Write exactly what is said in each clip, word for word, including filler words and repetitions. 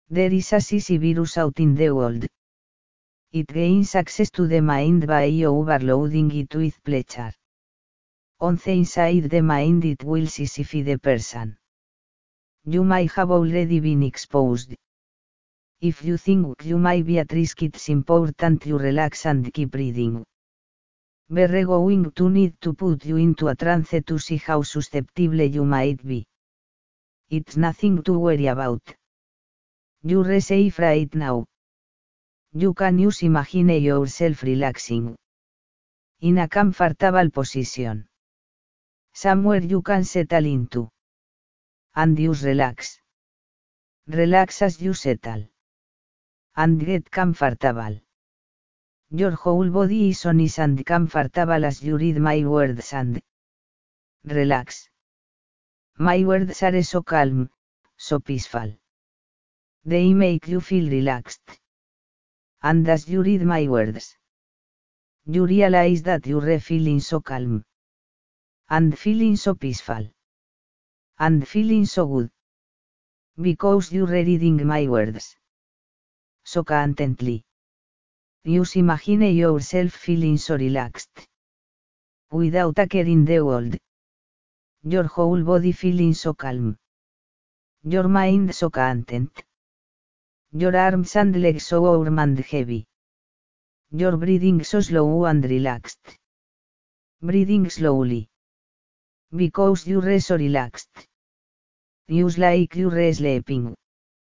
There is a sissy virus out in the world. It gains access to the mind by overloading it with pleasure. Once inside the mind it will sisyphify the person. You might have already been exposed. If you think you might be at risk, it's important you relax and keep reading. We're going to need to put you into a trance to see how susceptible you might be. It's nothing to worry about. You're safe right now. You can use imagine yourself relaxing. In a comfortable position. Somewhere you can settle into. And just relax. Relax as you settle. And get comfortable. Your whole body is on ease and comfortable as you read my words and relax. My words are so calm, so peaceful. They make you feel relaxed. And as you read my words, you realize that you're feeling so calm. And feeling so peaceful. And feeling so good. Because you're reading my words. So contently. Just imagine yourself feeling so relaxed. Without a care in the world. Your whole body feeling so calm. Your mind so content. Your arms and legs so warm and heavy. Your breathing so slow and relaxed. Breathing slowly. Because you're so relaxed. Just like you're sleeping.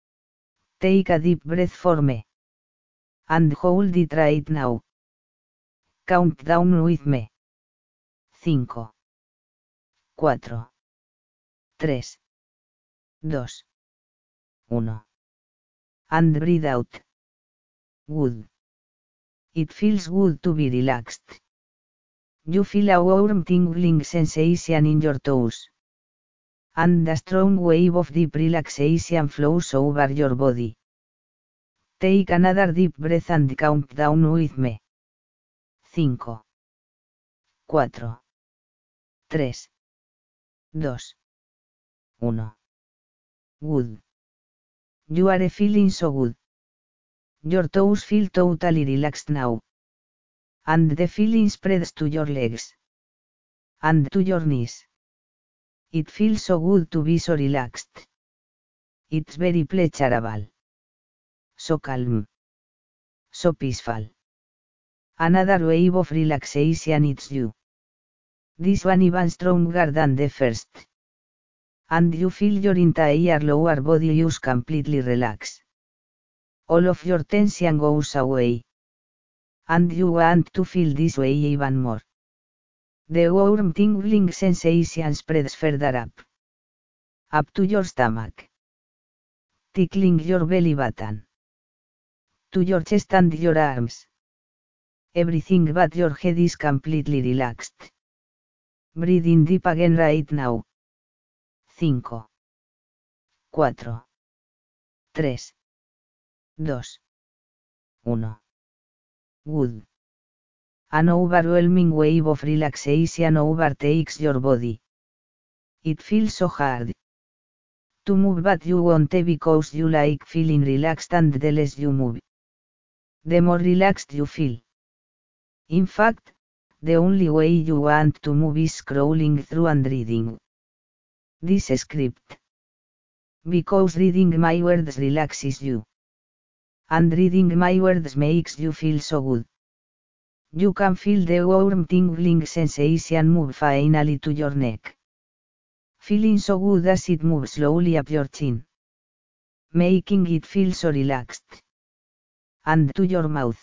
Take a deep breath for me. And hold it right now. Count down with me. cinco. cuatro. tres. dos. uno. And breathe out. Good. It feels good to be relaxed. You feel a warm tingling sensation in your toes. And a strong wave of deep relaxation flows over your body. Take another deep breath and count down with me. cinco. cuatro. tres. dos. uno. Good. You are feeling so good. Your toes feel totally relaxed now. And the feeling spreads to your legs. And to your knees. It feels so good to be so relaxed. It's very pleasurable. So calm. So peaceful. Another wave of relaxation hits you. This one even stronger than the first. And you feel your entire lower body just completely relax. All of your tension goes away. And you want to feel this way even more. The warm tingling sensation spreads further up. Up to your stomach. Tickling your belly button. To your chest and your arms. Everything but your head is completely relaxed. Breathe in deep again right now. cinco. cuatro. tres. dos. uno. Good. An overwhelming wave of relaxation overtakes your body. It feels so hard to move, but you won't because you like feeling relaxed, and the less you move, the more relaxed you feel. In fact, the only way you want to move is scrolling through and reading this script. Because reading my words relaxes you. And reading my words makes you feel so good. You can feel the warm tingling sensation move finally to your neck. Feeling so good as it moves slowly up your chin. Making it feel so relaxed. And to your mouth.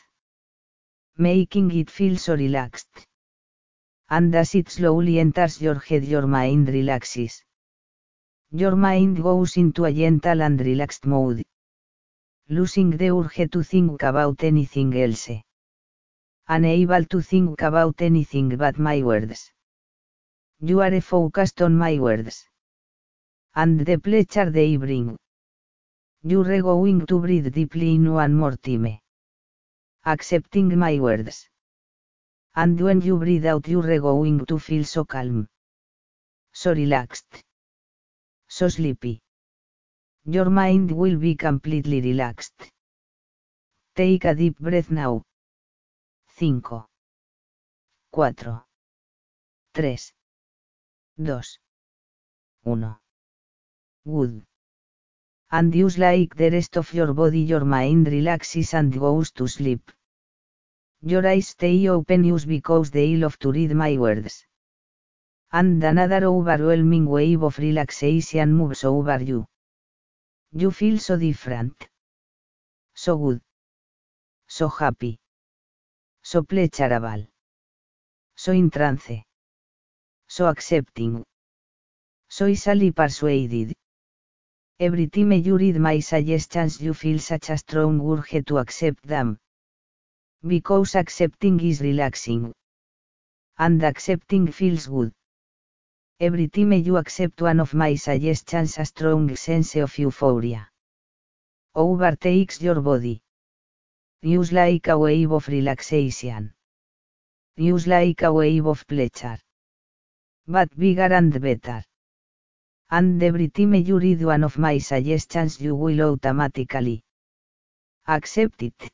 Making it feel so relaxed. And as it slowly enters your head, your mind relaxes. Your mind goes into a gentle and relaxed mode. Losing the urge to think about anything else. Unable to think about anything but my words. You are focused on my words. And the pleasure they bring. You're going to breathe deeply in one more time. Accepting my words. And when you breathe out, you're going to feel so calm. So relaxed. So sleepy. Your mind will be completely relaxed. Take a deep breath now. cinco, cuatro, tres, dos, uno. Good. And just like the rest of your body, your mind relaxes and goes to sleep. Your eyes stay open just because they love to read my words. And another overwhelming wave of relaxation moves over you. You feel so different. So good. So happy. So pleasurable. So in trance. So accepting. So easily persuaded. Every time you read my suggestions you feel such a strong urge to accept them. Because accepting is relaxing. And accepting feels good. Every time you accept one of my suggestions a strong sense of euphoria overtakes your body. Just like a wave of relaxation. Just like a wave of pleasure. But bigger and better. And every time you read one of my suggestions you will automatically accept it.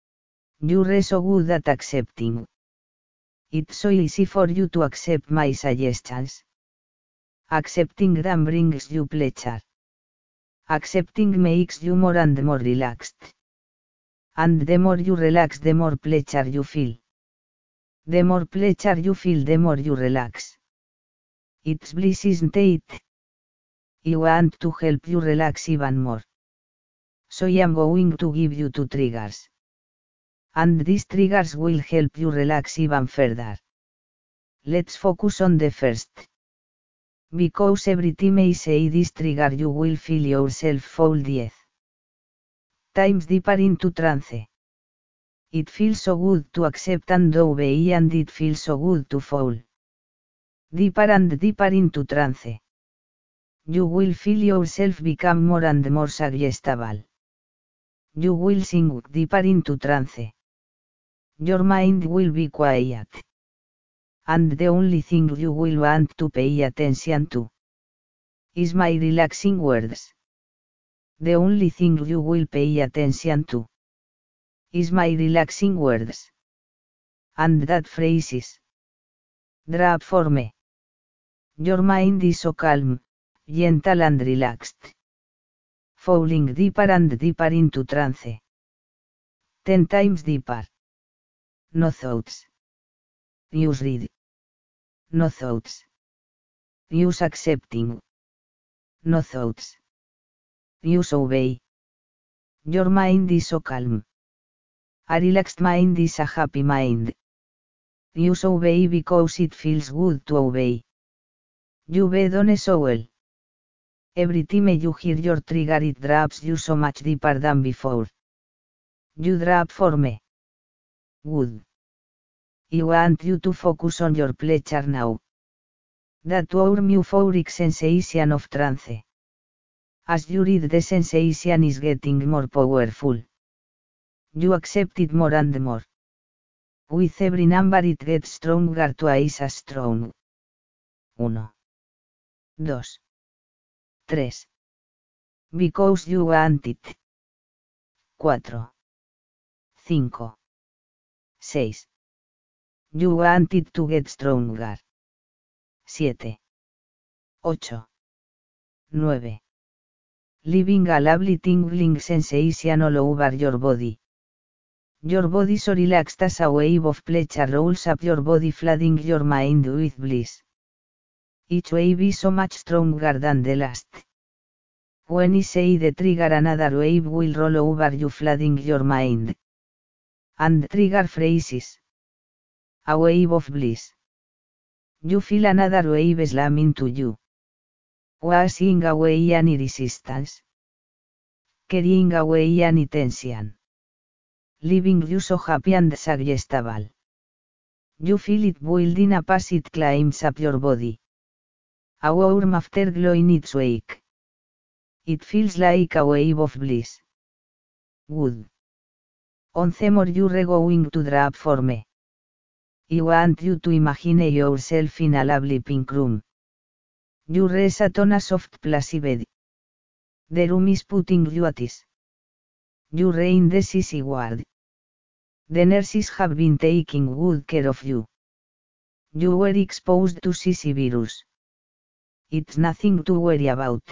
You're so good at accepting. It's so easy for you to accept my suggestions. Accepting them brings you pleasure. Accepting makes you more and more relaxed. And the more you relax the more pleasure you feel. The more pleasure you feel the more you relax. It's bliss, isn't it? I want to help you relax even more. So I am going to give you two triggers. And these triggers will help you relax even further. Let's focus on the first. Because every time I say this trigger you will feel yourself fall ten times deeper into trance. It feels so good to accept and obey and it feels so good to fall deeper and deeper into trance. You will feel yourself become more and more suggestible. You will sink deeper into trance. Your mind will be quiet. And the only thing you will want to pay attention to is my relaxing words. The only thing you will pay attention to is my relaxing words. And that phrase is drop for me. Your mind is so calm, gentle and relaxed. Falling deeper and deeper into trance. Ten times deeper. No thoughts. Just read. No thoughts. Just accepting. No thoughts. Just obey. Your mind is so calm. A relaxed mind is a happy mind. Just obey because it feels good to obey. You've done so well. Every time you hear your trigger it drops you so much deeper than before. You drop for me. Good. I want you to focus on your pleasure now. That warm euphoric sensation of trance. As you read the sensation is getting more powerful. You accept it more and more. With every number it gets stronger twice as strong. Uno. Dos. Tres. Because you want it. Cuatro. Cinco. Seis. You want it to get stronger. Siete. Ocho. Nueve. Living a lovely tingling sensation all over your body. Your body so relaxed as a wave of pleasure rolls up your body flooding your mind with bliss. Each wave is so much stronger than the last. When I say the trigger another wave will roll over you flooding your mind. And trigger phrases. A wave of bliss. You feel another wave slamming to you. Washing away any resistance. Carrying away any tension. Leaving you so happy and suggestible. You feel it building up as it climbs up your body. A warm afterglow in its wake. It feels like a wave of bliss. Good. Once more you're going to drop for me. I want you to imagine yourself in a lovely pink room. You're sat on a soft plushie bed. The room is putting you at ease. You are in the sissy ward. The nurses have been taking good care of you. You were exposed to sissy virus. It's nothing to worry about.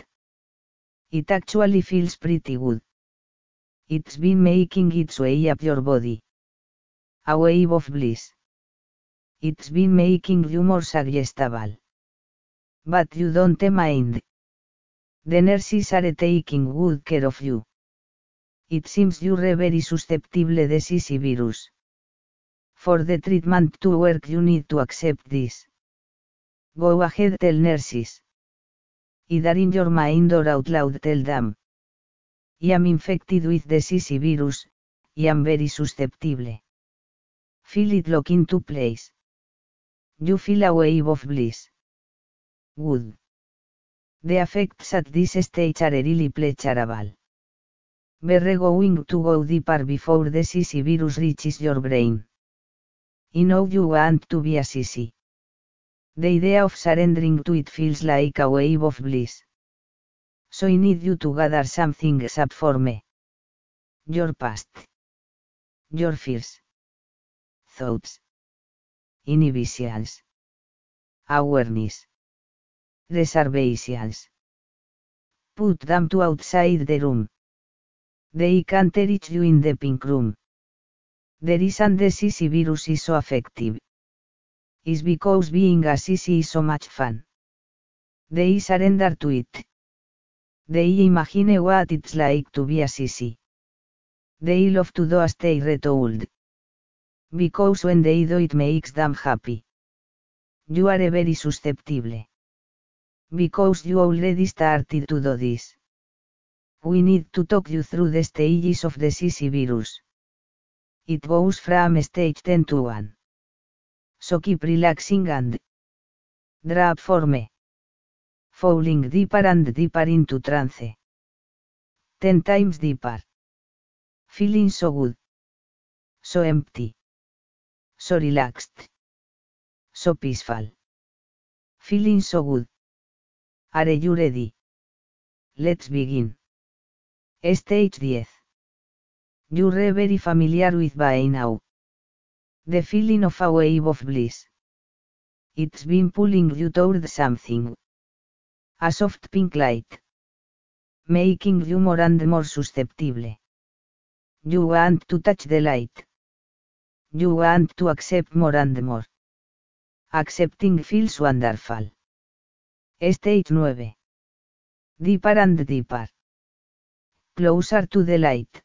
It actually feels pretty good. It's been making its way up your body. A wave of bliss. It's been making you more suggestible. But you don't mind. The nurses are taking good care of you. It seems you're very susceptible to the sissy virus. For the treatment to work you need to accept this. Go ahead, tell nurses. Either in your mind or out loud tell them. I am infected with the sissy virus, I am very susceptible. Feel it lock into place. You feel a wave of bliss. Good. The effects at this stage are really pleasurable. We're going to go deeper before the sissy virus reaches your brain. I know you want to be a sissy. The idea of surrendering to it feels like a wave of bliss. So I need you to gather some things up for me. Your past. Your fears. Thoughts. Inhibitions. Awareness. Reservations. Put them to outside the room. They can't reach you in the pink room. The reason the sissy virus is so effective is because being a sissy is so much fun. They surrender to it. They imagine what it's like to be a sissy. They love to do as they are told. Because when they do it makes them happy. You are very susceptible. Because you already started to do this. We need to talk you through the stages of the sissy virus. It goes from stage ten to one. So keep relaxing and drop for me. Falling deeper and deeper into trance. Ten times deeper. Feeling so good. So empty. So relaxed. So peaceful. Feeling so good. Are you ready? Let's begin. Stage ten. You're very familiar with by now. The feeling of a wave of bliss. It's been pulling you toward something. A soft pink light. Making you more and more susceptible. You want to touch the light. You want to accept more and more. Accepting feels wonderful. Stage nine. Deeper and deeper. Closer to the light.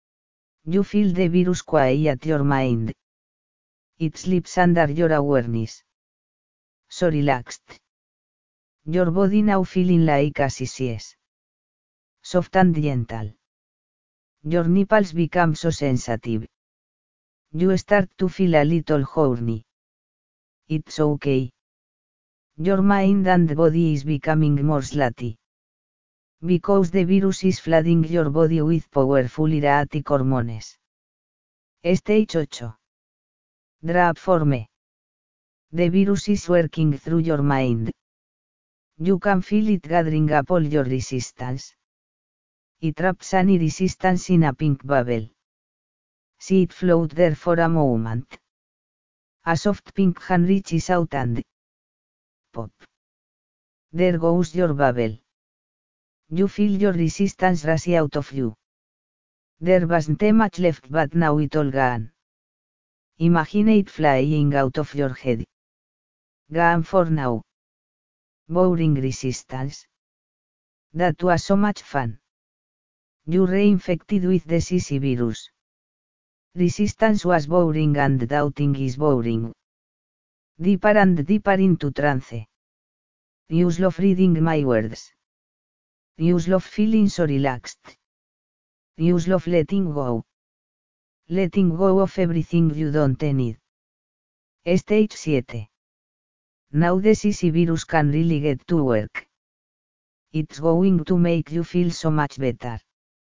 You feel the virus quiet your mind. It sleeps under your awareness. So relaxed. Your body now feeling like a sissy. Soft and gentle. Your nipples become so sensitive. You start to feel a little horny. It's okay. Your mind and body is becoming more slutty. Because the virus is flooding your body with powerful erotic hormones. Stage eight. Drop for me. The virus is working through your mind. You can feel it gathering up all your resistance. It traps any resistance in a pink bubble. See it float there for a moment. A soft pink hand reaches out and pop. There goes your bubble. You feel your resistance rush out of you. There wasn't much left but now it all gone. Imagine it flying out of your head. Gone for now. Boring resistance. That was so much fun. You reinfected with the sissy virus. Resistance was boring and doubting is boring. Deeper and deeper into trance. You love reading my words. You love feeling so relaxed. You love letting go. Letting go of everything you don't need. Stage seven. Now the sissy virus can really get to work. It's going to make you feel so much better.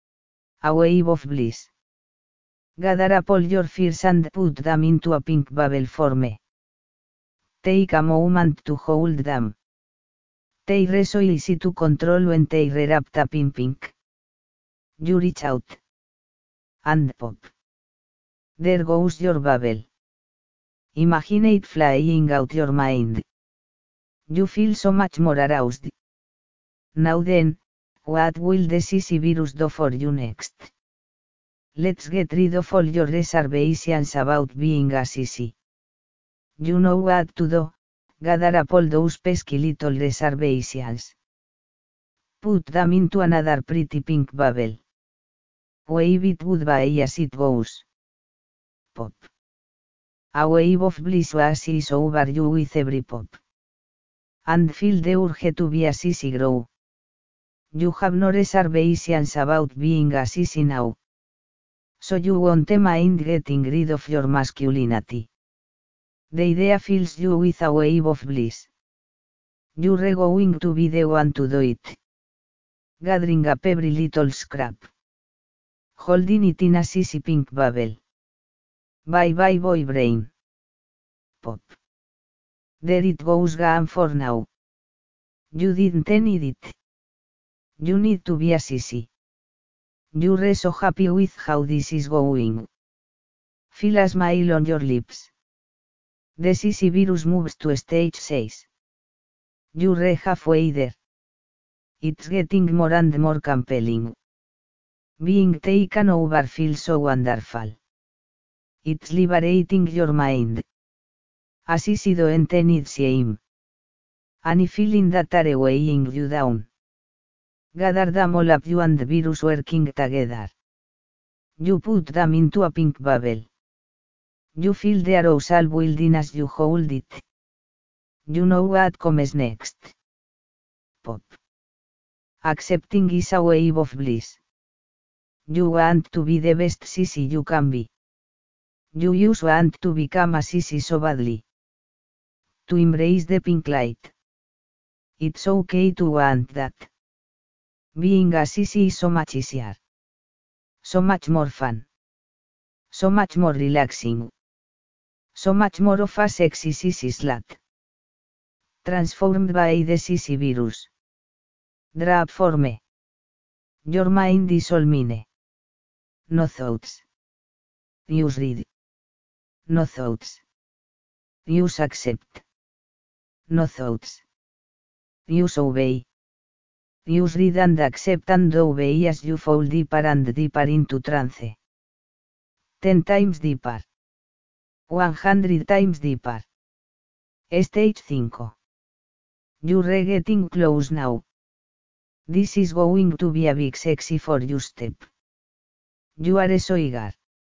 A wave of bliss. Gather up all your fears and put them into a pink bubble for me. Take a moment to hold them. They're so easy to control when they're wrapped up in pink. You reach out. And pop. There goes your bubble. Imagine it flying out your mind. You feel so much more aroused. Now then, what will the sissy virus do for you next? Let's get rid of all your reservations about being a sissy. You know what to do, gather up all those pesky little reservations. Put them into another pretty pink bubble. Wave it goodbye as it goes. Pop. A wave of bliss washes over you with every pop. And feel the urge to be a sissy grow. You have no reservations about being a sissy now. So you won't mind getting rid of your masculinity. The idea fills you with a wave of bliss. You're going to be the one to do it. Gathering up every little scrap. Holding it in a sissy pink bubble. Bye bye boy brain. Pop. There it goes gone for now. You didn't need it. You need to be a sissy. You're so happy with how this is going. Feel a smile on your lips. The sissy virus moves to stage six. You're halfway there. It's getting more and more compelling. Being taken over feels so wonderful. It's liberating your mind. A sissy don't need shame. Any feeling that are weighing you down. Gather them all up you and the virus working together. You put them into a pink bubble. You feel the arousal building as you hold it. You know what comes next. Pop. Accepting is a wave of bliss. You want to be the best sissy you can be. You just want to become a sissy so badly. To embrace the pink light. It's okay to want that. Being a sissy is so much easier. So much more fun. So much more relaxing. So much more of a sexy sissy slut. Transformed by the sissy virus. Drop for me. Your mind is all mine. No thoughts. Use read. No thoughts. Use accept. No thoughts. Use obey. Use read and accept and obey as you fall deeper and deeper into trance. Ten times deeper. One hundred times deeper. Stage five. You're getting close now. This is going to be a big sexy for you step. You are so eager.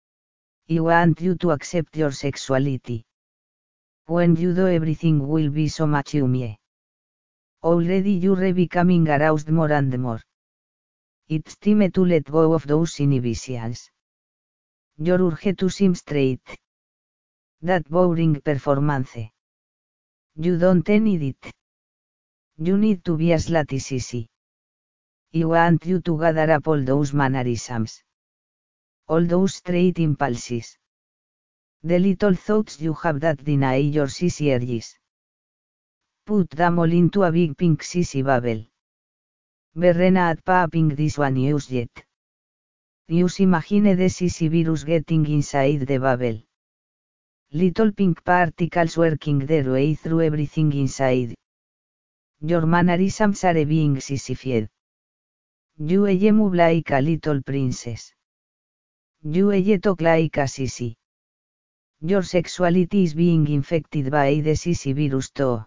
I want you to accept your sexuality. When you do, everything will be so much yummy. Already you're becoming aroused more and more. It's time to let go of those inhibitions. Your urge to seem straight. That boring performance. You don't need it. You need to be a slutty sissy. I want you to gather up all those mannerisms. All those straight impulses. The little thoughts you have that deny your sissy urges. Put them all into a big pink sissy bubble. Verena at popping this one use yet. Use imagine the sissy virus getting inside the bubble. Little pink particles working their way through everything inside. Your mannerisms are being sissified. You eye move like a little princess. You eye talk like a sissy. Your sexuality is being infected by the sissy virus too.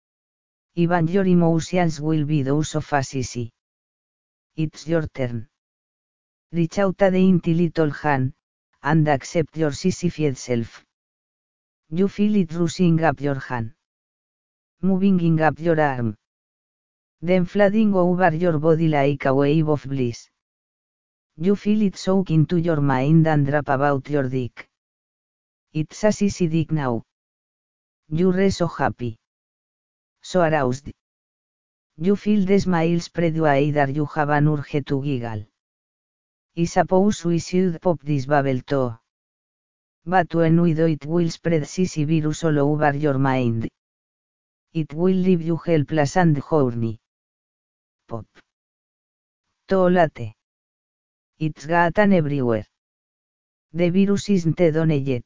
Even your emotions will be those of a sissy. It's your turn. Reach out a dainty little hand, and accept your sissified self. You feel it rushing up your hand. Moving up your arm. Then flooding over your body like a wave of bliss. You feel it soak into your mind and wrap about your dick. It's a sissy dick now. You're so happy. So aroused. You feel the smile spread wider, you have an urge to giggle. I suppose we should pop this bubble too. But when we do it will spread sissy virus all over your mind. It will leave you helpless and horny. Pop. Too late. It's gotten everywhere. The virus isn't done yet.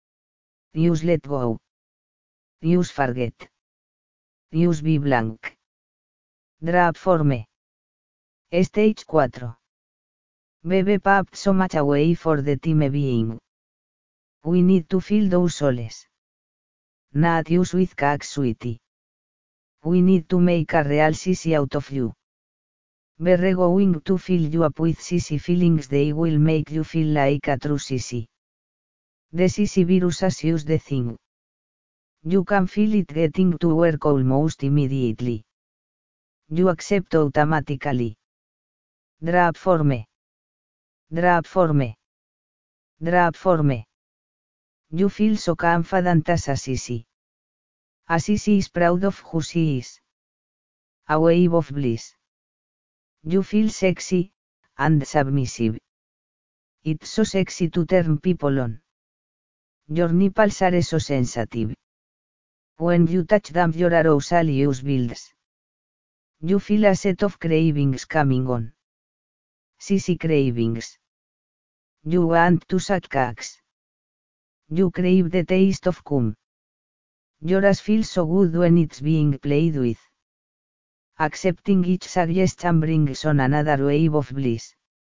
Use let go. Use forget. Use be blank. Drop forme. Stage four. Bebe papped so much away for the time being. We need to fill those soles. Not use with cake sweetie. We need to make a real sissy out of you. We're going to fill you up with sissy feelings, they will make you feel like a true sissy. The sissy virus as use the thing. You can feel it getting to work almost immediately. You accept automatically. Drop forme. Drop forme. Drop forme. You feel so confident as a sissy. A sissy is proud of who she is. A wave of bliss. You feel sexy, and submissive. It's so sexy to turn people on. Your nipples are so sensitive. When you touch them your arousal use builds. You feel a set of cravings coming on. Sissy cravings. You want to suck cocks. You crave the taste of cum. Your ass feels so good when it's being played with. Accepting each suggestion brings on another wave of bliss.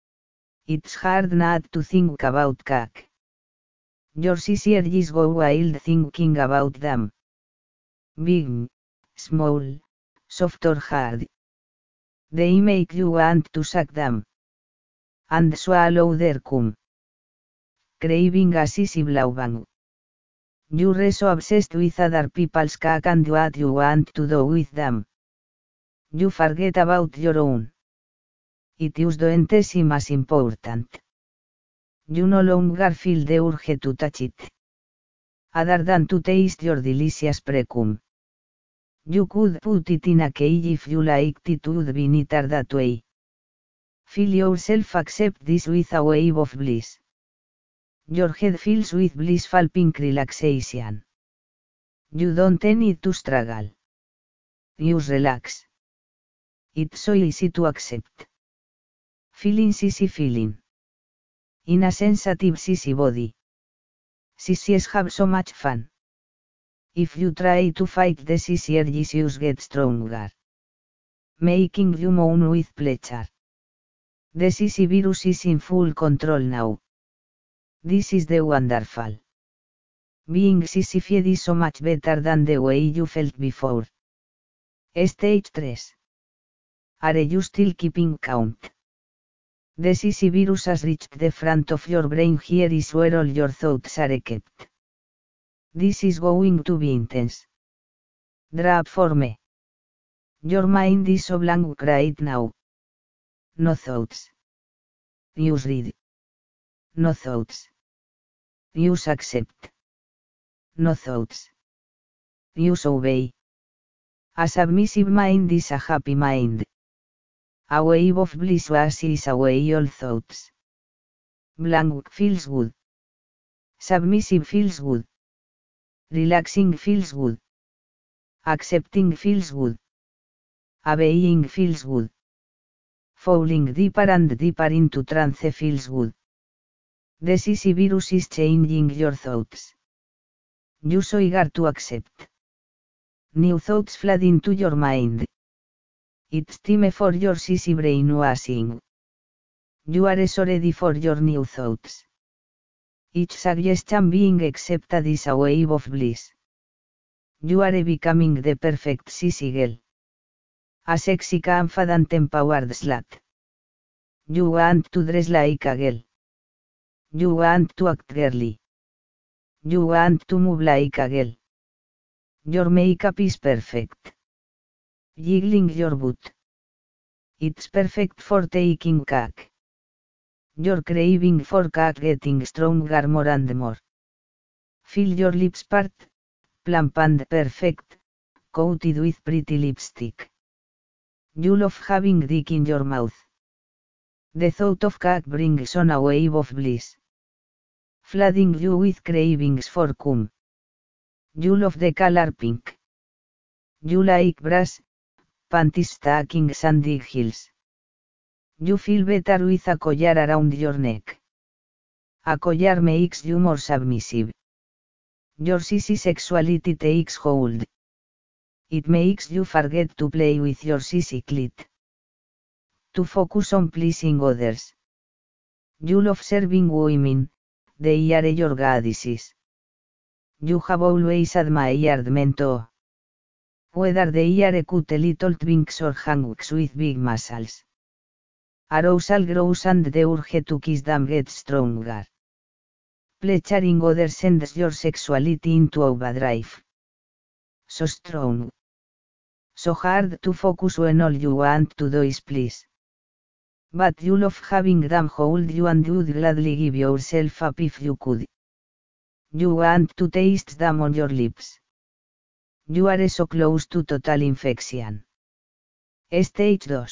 It's hard not to think about cock. Your sissy urges go wild thinking about them. Big, small, soft or hard. They make you want to suck them. And swallow their cum. Craving a sissy blowbang. You're so obsessed with other people's cock and what you want to do with them. You forget about your own. It is doesn't seem as important. You no longer feel the urge to touch it. Other than to taste your delicious precum. You could put it in a cage if you liked it would be neater that way. Feel yourself accept this with a wave of bliss. Your head fills with blissful pink relaxation. You don't need to struggle. Just relax. It's so easy to accept. Feeling sissy feeling. In a sensitive sissy body. Sissies have so much fun. If you try to fight the sissy urges you get stronger. Making you moan with pleasure. The sissy virus is in full control now. This is the wonderful. Being sissified is so much better than the way you felt before. Stage three. Are you still keeping count? The sissy virus has reached the front of your brain, here is where all your thoughts are kept. This is going to be intense. Drop forme. Your mind is so blank right now. No thoughts. Just read. No thoughts. Just accept. No thoughts. Just obey. A submissive mind is a happy mind. A wave of bliss washes away all thoughts. Blank feels good. Submissive feels good. Relaxing feels good. Accepting feels good. Obeying feels good. Falling deeper and deeper into trance feels good. The sissy virus is changing your thoughts. You so eager to accept. New thoughts flood into your mind. It's time for your sissy brainwashing. You are so ready for your new thoughts. Each suggestion being accepted is a wave of bliss. You are becoming the perfect sissy girl. A sexy confident empowered slut. You want to dress like a girl. You want to act girly. You want to move like a girl. Your makeup is perfect. Jiggling your butt. It's perfect for taking cock. Your craving for cock getting stronger more and more. Feel your lips part, plump and perfect, coated with pretty lipstick. You love having dick in your mouth. The thought of cock brings on a wave of bliss. Flooding you with cravings for cum. You love the color pink. You like bras, panties, stockings and dig heels. You feel better with a collar around your neck. A collar makes you more submissive. Your sissy sexuality takes hold. It makes you forget to play with your sissy clit. To focus on pleasing others. You love serving women, they are your goddesses. You have always admired men too. Whether they are cute little twinks or hanks with big muscles. Arousal grows and the urge to kiss them gets stronger. Pleasuring others sends your sexuality into overdrive. So strong. So hard to focus when all you want to do is please. But you love having them hold you and you'd gladly give yourself up if you could. You want to taste them on your lips. You are so close to total infection. Stage two.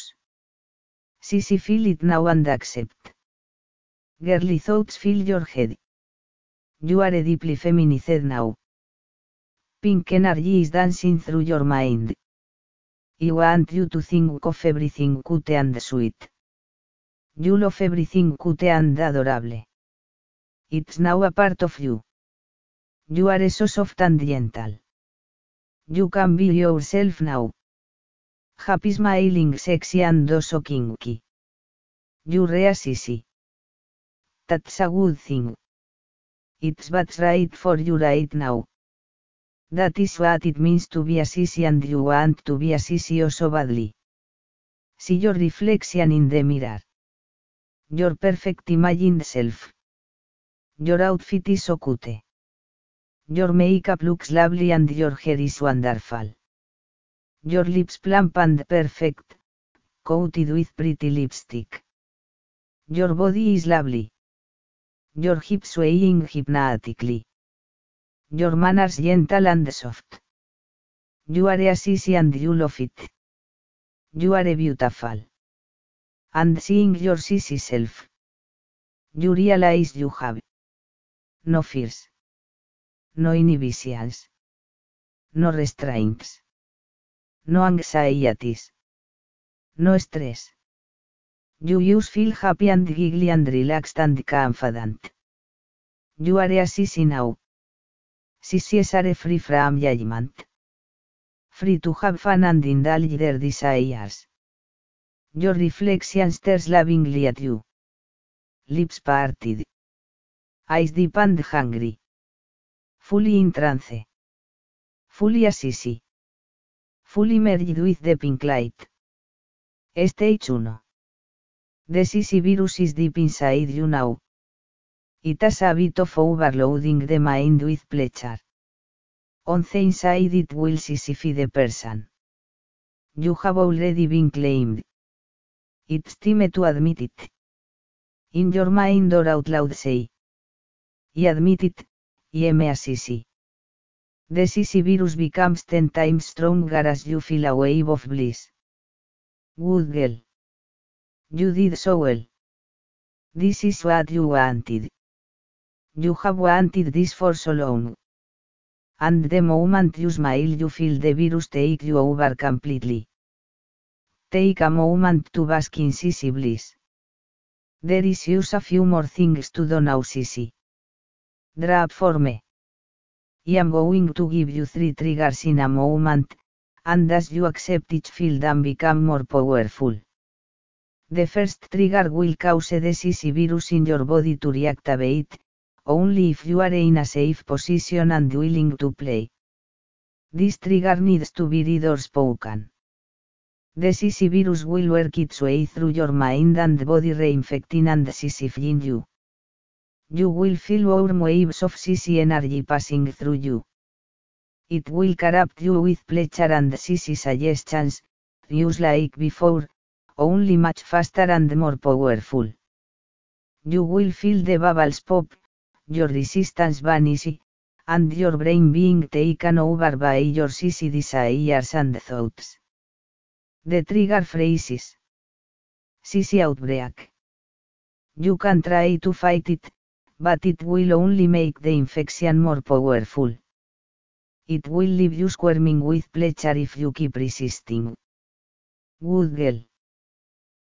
Sissy feel it now and accept. Girly thoughts fill your head. You are deeply feminized now. Pink energy is dancing through your mind. I want you to think of everything cute and sweet. You love everything cute and adorable. It's now a part of you. You are so soft and gentle. You can be yourself now. Happy smiling sexy and so kinky. You're a sissy. That's a good thing. It's what's right for you right now. That is what it means to be a sissy and you want to be a sissy oh so badly. See your reflection in the mirror. Your perfect imagined self. Your outfit is so cute. Your makeup looks lovely and your hair is wonderful. Your lips plump and perfect, coated with pretty lipstick. Your body is lovely. Your hips swaying hypnotically. Your manners gentle and soft. You are a sissy and you love it. You are beautiful. And seeing your sissy self. You realize you have no fears. No inhibitions. No restraints. No anxieties. No stress. You just feel happy and giggly and relaxed and confident. You are a sissy now. Sissies are free from judgment. Free to have fun and indulge their desires. Your reflection stares lovingly at you. Lips parted. Eyes deep and hungry. Fully in trance. Fully a sissy. Fully merged with the pink light. Stage one. The sissy virus is deep inside you now. It has a bit of overloading the mind with pleasure. Once inside it will sissify the person. You have already been claimed. It's time to admit it. In your mind or out loud say. I admit it, I am a sissy. The sissy virus becomes ten times stronger as you feel a wave of bliss. Good girl. You did so well. This is what you wanted. You have wanted this for so long. And the moment you smile you feel the virus take you over completely. Take a moment to bask in sissy bliss. There is just a few more things to do now sissy. Drop for me. I am going to give you three triggers in a moment, and as you accept each feel them become more powerful. The first trigger will cause the sissy virus in your body to reactivate, only if you are in a safe position and willing to play. This trigger needs to be read or spoken. The sissy virus will work its way through your mind and body reinfecting and sissifying you. You will feel warm waves of sissy energy passing through you. It will corrupt you with pleasure and sissy suggestions, just like before, only much faster and more powerful. You will feel the bubbles pop, your resistance vanish, and your brain being taken over by your sissy desires and thoughts. The trigger phrases. Sissy outbreak. You can try to fight it, but it will only make the infection more powerful. It will leave you squirming with pleasure if you keep resisting. Good girl.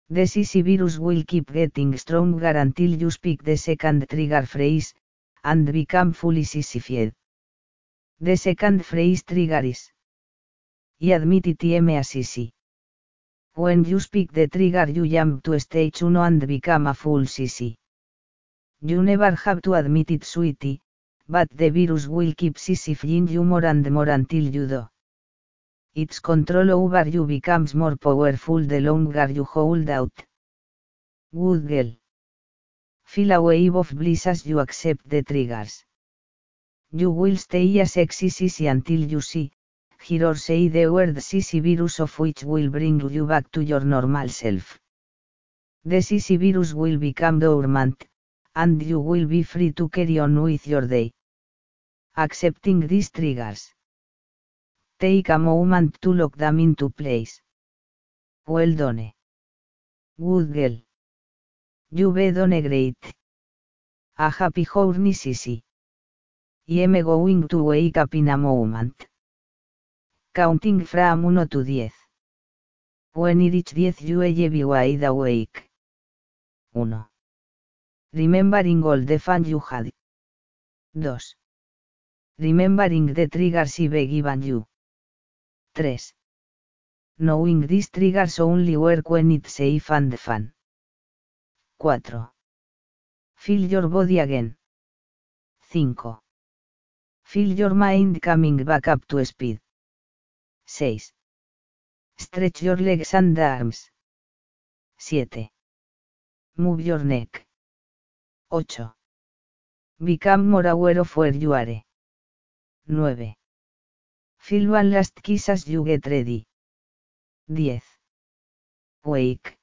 The easy virus will keep getting stronger until you speak the second trigger phrase, and become fully sissified. The second phrase trigger is I admit it I am a sissy. When you speak the trigger you jump to stage one and become a full sissy. You never have to admit it sweetie, but the virus will keep sissifying you more and more until you do. Its control over you becomes more powerful the longer you hold out. Good girl. Feel a wave of bliss as you accept the triggers. You will stay a sexy sissy until you see, hear or say the word sissy virus of which will bring you back to your normal self. The sissy virus will become dormant, and you will be free to carry on with your day. Accepting these triggers. Take a moment to lock them into place. Well done. Good girl. You've done great. A happy journey sissy. I am going to wake up in a moment. Counting from one to ten. When I reach ten you will be wide awake. one. Remembering all the fun you had. two. Remembering the triggers I've given you. three. Knowing these triggers only work when it's safe and fun. four. Feel your body again. five. Feel your mind coming back up to speed. six. Stretch your legs and arms. seven. Move your neck. eight. Become more aware of where you are. nine. Feel one last kiss as you get ready. ten. Wake.